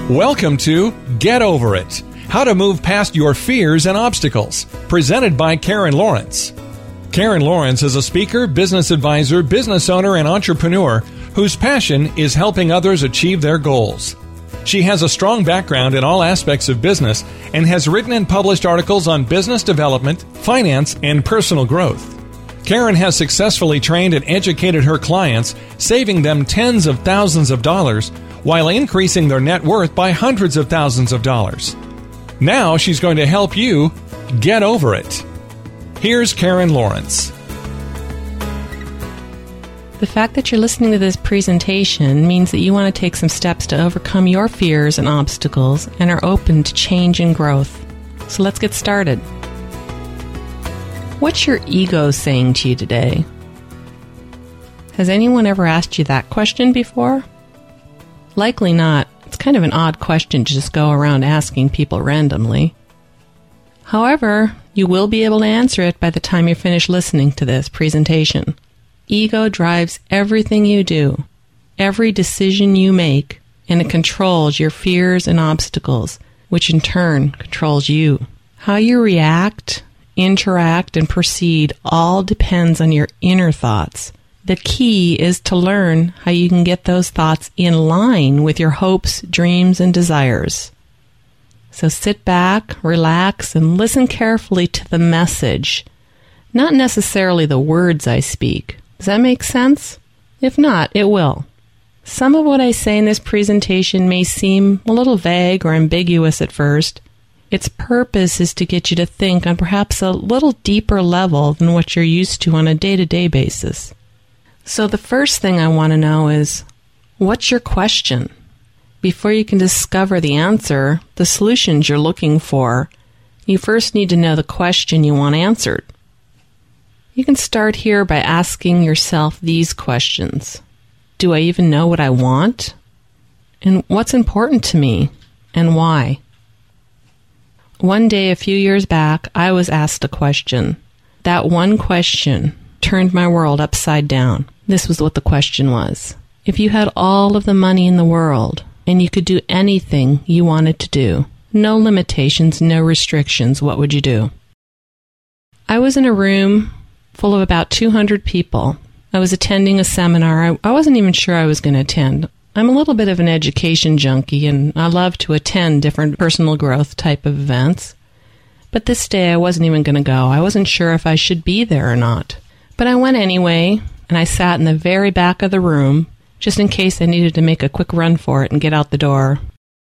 Welcome to Get Over It, How to Move Past Your Fears and Obstacles, presented by Karen Lawrence. Karen Lawrence is a speaker, business advisor, business owner, and entrepreneur whose passion is helping others achieve their goals. She has a strong background in all aspects of business and has written and published articles on business development, finance, and personal growth. Karen has successfully trained and educated her clients, saving them tens of thousands of dollars while increasing their net worth by hundreds of thousands of dollars. Now she's going to help you get over it. Here's Karen Lawrence. The fact that you're listening to this presentation means that you want to take some steps to overcome your fears and obstacles and are open to change and growth. So let's get started. What's your ego saying to you today? Has anyone ever asked you that question before? Likely not. It's kind of an odd question to just go around asking people randomly. However, you will be able to answer it by the time you're finished listening to this presentation. Ego drives everything you do, every decision you make, and it controls your fears and obstacles, which in turn controls you. How you react, interact, and proceed all depends on your inner thoughts. The key is to learn how you can get those thoughts in line with your hopes, dreams, and desires. So sit back, relax, and listen carefully to the message, not necessarily the words I speak. Does that make sense? If not, it will. Some of what I say in this presentation may seem a little vague or ambiguous at first. Its purpose is to get you to think on perhaps a little deeper level than what you're used to on a day-to-day basis. So the first thing I want to know is, what's your question? Before you can discover the answer, the solutions you're looking for, you first need to know the question you want answered. You can start here by asking yourself these questions. Do I even know what I want? And what's important to me? And why? One day a few years back, I was asked a question. That one question turned my world upside down. This was what the question was. If you had all of the money in the world and you could do anything you wanted to do, no limitations, no restrictions, what would you do? I was in a room full of about 200 people. I was attending a seminar. I wasn't even sure I was going to attend. I'm a little bit of an education junkie, and I love to attend different personal growth type of events. But this day I wasn't even going to go. I wasn't sure if I should be there or not. But I went anyway, and I sat in the very back of the room, just in case I needed to make a quick run for it and get out the door.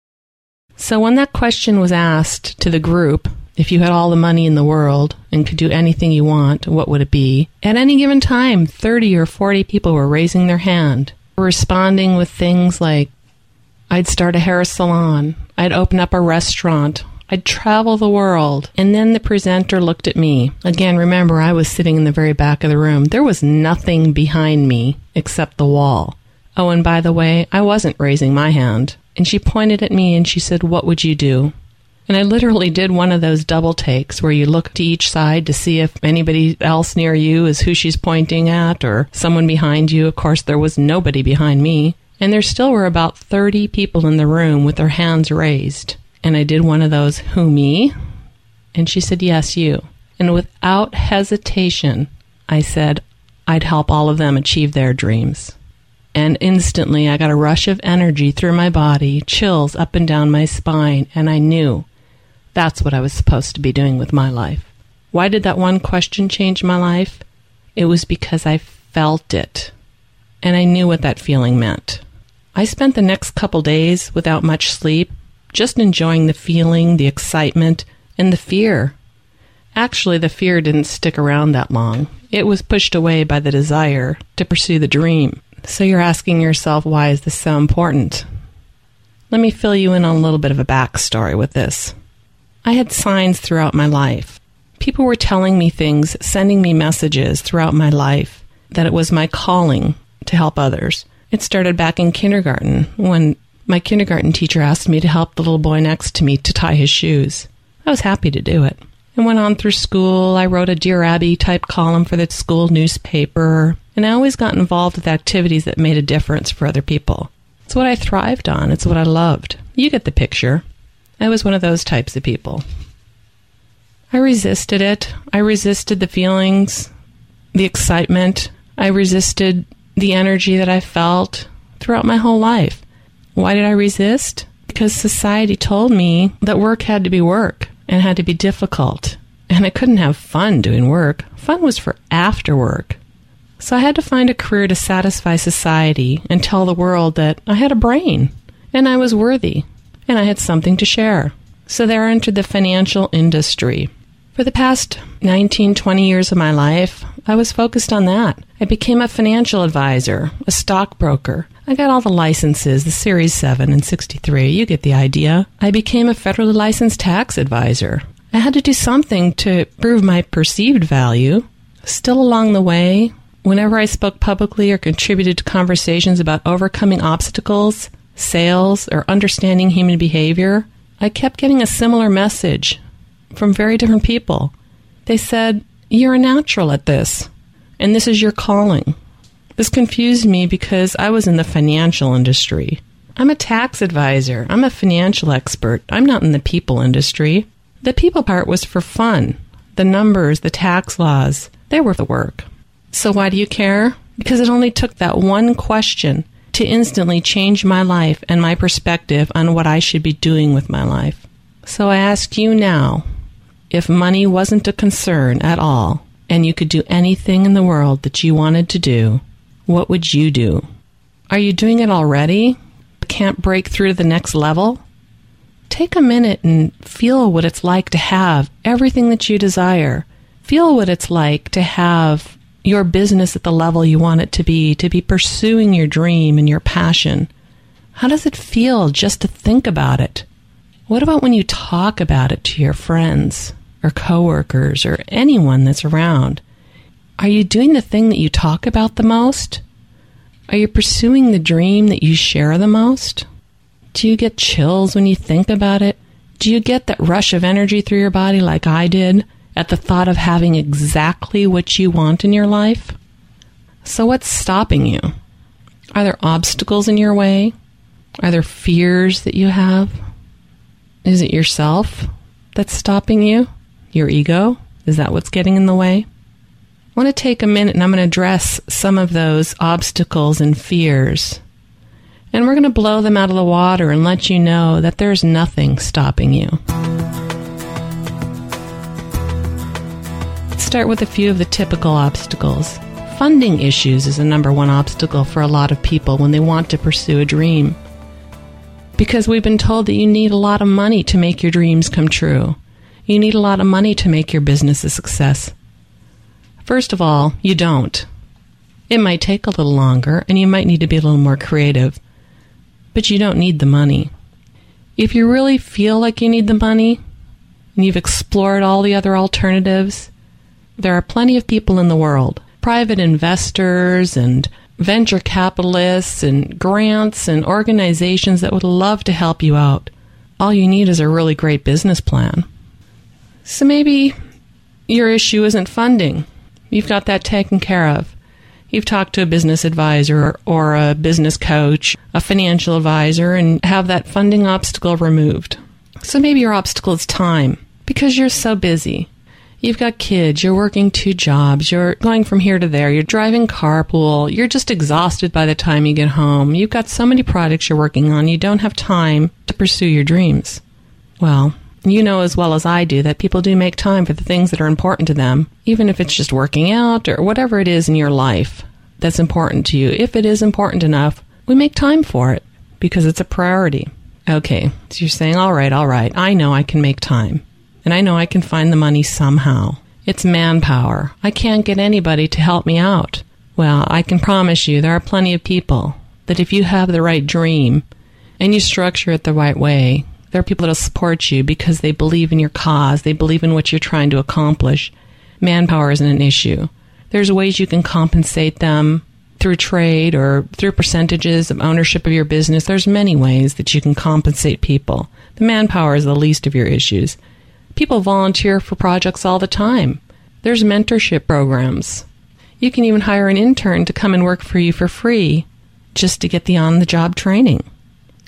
So when that question was asked to the group, if you had all the money in the world and could do anything you want, what would it be? At any given time, 30 or 40 people were raising their hand, responding with things like, I'd start a hair salon, I'd open up a restaurant, I'd travel the world. And then the presenter looked at me. Again, remember, I was sitting in the very back of the room. There was nothing behind me except the wall. Oh, and by the way, I wasn't raising my hand. And she pointed at me and she said, what would you do? And I literally did one of those double takes where you look to each side to see if anybody else near you is who she's pointing at or someone behind you. Of course, there was nobody behind me. And there still were about 30 people in the room with their hands raised. And I did one of those, who, me? And she said, yes, you. And without hesitation, I said, I'd help all of them achieve their dreams. And instantly, I got a rush of energy through my body, chills up and down my spine, and I knew that's what I was supposed to be doing with my life. Why did that one question change my life? It was because I felt it, and I knew what that feeling meant. I spent the next couple days without much sleep, just enjoying the feeling, the excitement, and the fear. Actually, the fear didn't stick around that long. It was pushed away by the desire to pursue the dream. So you're asking yourself, why is this so important? Let me fill you in on a little bit of a backstory with this. I had signs throughout my life. People were telling me things, sending me messages throughout my life that it was my calling to help others. It started back in kindergarten when my kindergarten teacher asked me to help the little boy next to me to tie his shoes. I was happy to do it. I went on through school. I wrote a Dear Abby type column for the school newspaper, and I always got involved with activities that made a difference for other people. It's what I thrived on. It's what I loved. You get the picture. I was one of those types of people. I resisted it. I resisted the feelings, the excitement. I resisted the energy that I felt throughout my whole life. Why did I resist? Because society told me that work had to be work and had to be difficult. And I couldn't have fun doing work. Fun was for after work. So I had to find a career to satisfy society and tell the world that I had a brain and I was worthy and I had something to share. So there I entered the financial industry. For the past 19, 20 years of my life, I was focused on that. I became a financial advisor, a stockbroker. I got all the licenses, the Series 7 and 63. You get the idea. I became a federally licensed tax advisor. I had to do something to prove my perceived value. Still along the way, whenever I spoke publicly or contributed to conversations about overcoming obstacles, sales, or understanding human behavior, I kept getting a similar message from very different people. They said, "You're a natural at this, and this is your calling." This confused me because I was in the financial industry. I'm a tax advisor. I'm a financial expert. I'm not in the people industry. The people part was for fun. The numbers, the tax laws, they were the work. So why do you care? Because it only took that one question to instantly change my life and my perspective on what I should be doing with my life. So I ask you now, if money wasn't a concern at all, and you could do anything in the world that you wanted to do, what would you do? Are you doing it already, but can't break through to the next level? Take a minute and feel what it's like to have everything that you desire. Feel what it's like to have your business at the level you want it to be pursuing your dream and your passion. How does it feel just to think about it? What about when you talk about it to your friends or coworkers or anyone that's around? Are you doing the thing that you talk about the most? Are you pursuing the dream that you share the most? Do you get chills when you think about it? Do you get that rush of energy through your body like I did at the thought of having exactly what you want in your life? So what's stopping you? Are there obstacles in your way? Are there fears that you have? Is it yourself that's stopping you? Your ego? Is that what's getting in the way? I want to take a minute and I'm going to address some of those obstacles and fears. And we're going to blow them out of the water and let you know that there's nothing stopping you. Let's start with a few of the typical obstacles. Funding issues is the number one obstacle for a lot of people when they want to pursue a dream. Because we've been told that you need a lot of money to make your dreams come true. You need a lot of money to make your business a success. First of all, you don't. It might take a little longer, and you might need to be a little more creative. But you don't need the money. If you really feel like you need the money, and you've explored all the other alternatives, there are plenty of people in the world, private investors and venture capitalists and grants and organizations that would love to help you out. All you need is a really great business plan. So maybe your issue isn't funding. You've got that taken care of. You've talked to a business advisor or a business coach, a financial advisor, and have that funding obstacle removed. So maybe your obstacle is time, because you're so busy. You've got kids, you're working 2 jobs, you're going from here to there, you're driving carpool, you're just exhausted by the time you get home. You've got so many projects you're working on, you don't have time to pursue your dreams. Well, you know as well as I do that people do make time for the things that are important to them, even if it's just working out or whatever it is in your life that's important to you. If it is important enough, we make time for it because it's a priority. Okay, so you're saying, all right, I know I can make time. And I know I can find the money somehow. It's manpower. I can't get anybody to help me out. Well, I can promise you there are plenty of people that if you have the right dream and you structure it the right way, there are people that will support you because they believe in your cause. They believe in what you're trying to accomplish. Manpower isn't an issue. There's ways you can compensate them through trade or through percentages of ownership of your business. There's many ways that you can compensate people. The manpower is the least of your issues. People volunteer for projects all the time. There's mentorship programs. You can even hire an intern to come and work for you for free just to get the on-the-job training.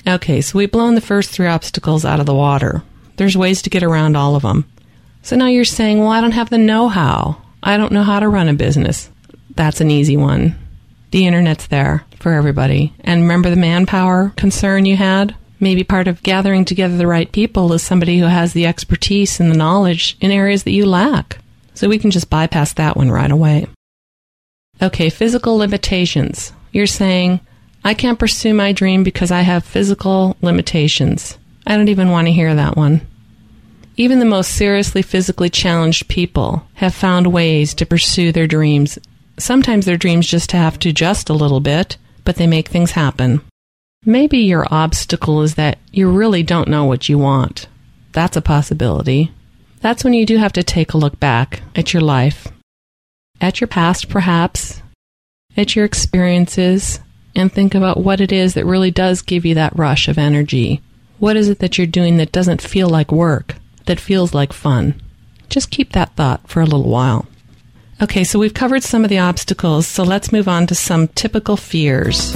Okay, so we've blown the first 3 obstacles out of the water. There's ways to get around all of them. So now you're saying, well, I don't have the know-how. I don't know how to run a business. That's an easy one. The internet's there for everybody. And remember the manpower concern you had? Maybe part of gathering together the right people is somebody who has the expertise and the knowledge in areas that you lack. So we can just bypass that one right away. Okay, physical limitations. You're saying, I can't pursue my dream because I have physical limitations. I don't even want to hear that one. Even the most seriously physically challenged people have found ways to pursue their dreams. Sometimes their dreams just have to adjust a little bit, but they make things happen. Maybe your obstacle is that you really don't know what you want. That's a possibility. That's when you do have to take a look back at your life, at your past perhaps, at your experiences, and think about what it is that really does give you that rush of energy. What is it that you're doing that doesn't feel like work, that feels like fun? Just keep that thought for a little while. Okay, so we've covered some of the obstacles, so let's move on to some typical fears.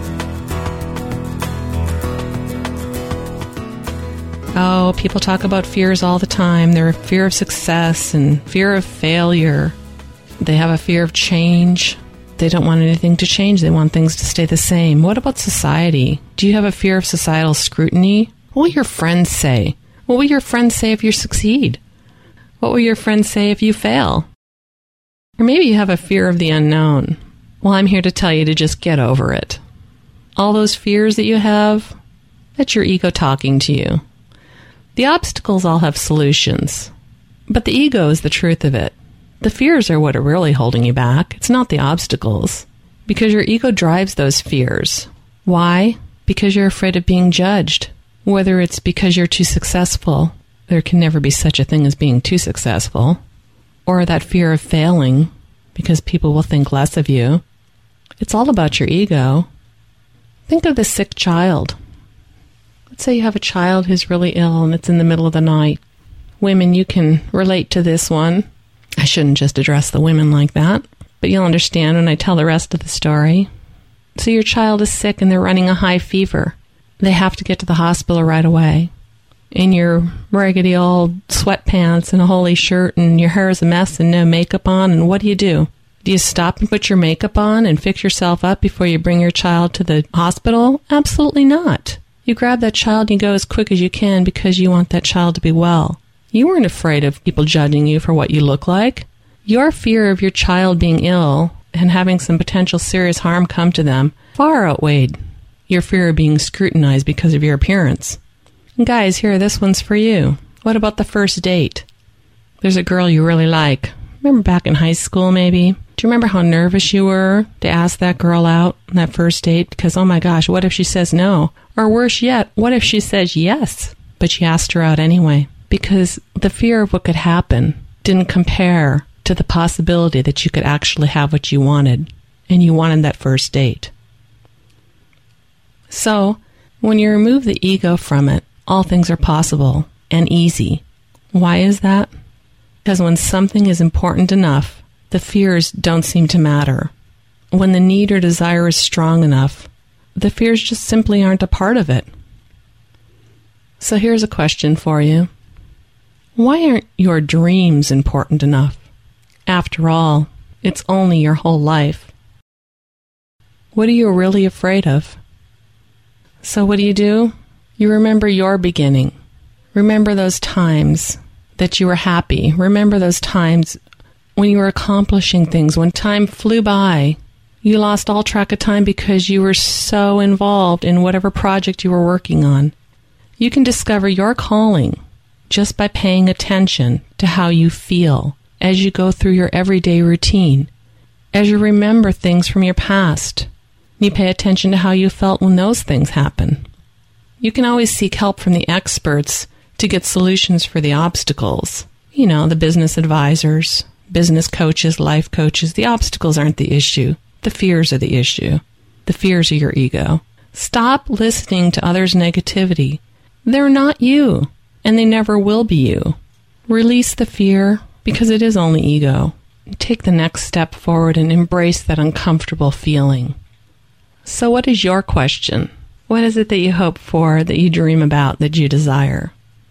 Oh, people talk about fears all the time. They're a fear of success and fear of failure. They have a fear of change. They don't want anything to change. They want things to stay the same. What about society? Do you have a fear of societal scrutiny? What will your friends say? What will your friends say if you succeed? What will your friends say if you fail? Or maybe you have a fear of the unknown. Well, I'm here to tell you to just get over it. All those fears that you have, that's your ego talking to you. The obstacles all have solutions, but the ego is the truth of it. The fears are what are really holding you back. It's not the obstacles, because your ego drives those fears. Why? Because you're afraid of being judged. Whether it's because you're too successful, there can never be such a thing as being too successful, or that fear of failing, because people will think less of you. It's all about your ego. Think of the sick child. Let's say you have a child who's really ill and it's in the middle of the night. Women, you can relate to this one. I shouldn't just address the women like that, but you'll understand when I tell the rest of the story. So your child is sick and they're running a high fever. They have to get to the hospital right away. In your raggedy old sweatpants and a holey shirt and your hair is a mess and no makeup on, and what do? Do you stop and put your makeup on and fix yourself up before you bring your child to the hospital? Absolutely not. You grab that child and you go as quick as you can because you want that child to be well. You weren't afraid of people judging you for what you look like. Your fear of your child being ill and having some potential serious harm come to them far outweighed your fear of being scrutinized because of your appearance. And guys, here, this one's for you. What about the first date? There's a girl you really like. Remember back in high school, maybe? Do you remember how nervous you were to ask that girl out on that first date? Because, oh my gosh, what if she says no? Or worse yet, what if she says yes, but you asked her out anyway? Because the fear of what could happen didn't compare to the possibility that you could actually have what you wanted, and you wanted that first date. So, when you remove the ego from it, all things are possible and easy. Why is that? Because when something is important enough, the fears don't seem to matter. When the need or desire is strong enough, the fears just simply aren't a part of it. So here's a question for you. Why aren't your dreams important enough? After all, it's only your whole life. What are you really afraid of? So what do? You remember your beginning. Remember those times that you were happy. Remember those times when you were accomplishing things, when time flew by. You lost all track of time because you were so involved in whatever project you were working on. You can discover your calling just by paying attention to how you feel as you go through your everyday routine, as you remember things from your past. You pay attention to how you felt when those things happen. You can always seek help from the experts to get solutions for the obstacles. You know, the business advisors, business coaches, life coaches. The obstacles aren't the issue. The fears are the issue. The fears are your ego. Stop listening to others' negativity. They're not you, and they never will be you. Release the fear, because it is only ego. Take the next step forward and embrace that uncomfortable feeling. So what is your question? What is it that you hope for, that you dream about, that you desire?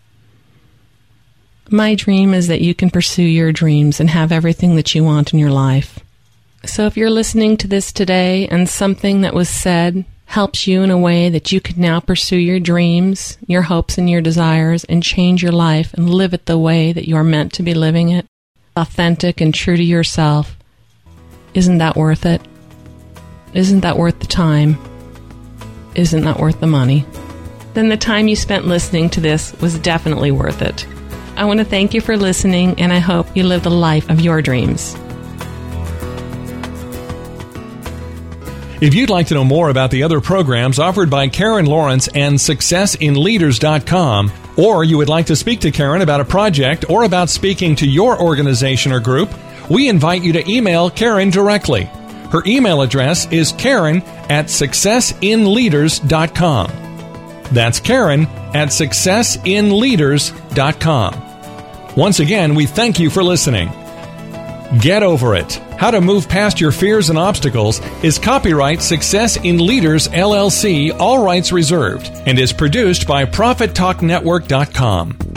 My dream is that you can pursue your dreams and have everything that you want in your life. So if you're listening to this today and something that was said helps you in a way that you can now pursue your dreams, your hopes and your desires, and change your life and live it the way that you're meant to be living it, authentic and true to yourself, isn't that worth it? Isn't that worth the time? Isn't that worth the money? Then the time you spent listening to this was definitely worth it. I want to thank you for listening, and I hope you live the life of your dreams. If you'd like to know more about the other programs offered by Karen Lawrence and SuccessInLeaders.com, or you would like to speak to Karen about a project or about speaking to your organization or group, we invite you to email Karen directly. Her email address is Karen@SuccessInLeaders.com. That's Karen@SuccessInLeaders.com. Once again, we thank you for listening. Get Over It. How to Move Past Your Fears and Obstacles is copyright Success in Leaders, LLC, all rights reserved, and is produced by ProfitTalkNetwork.com.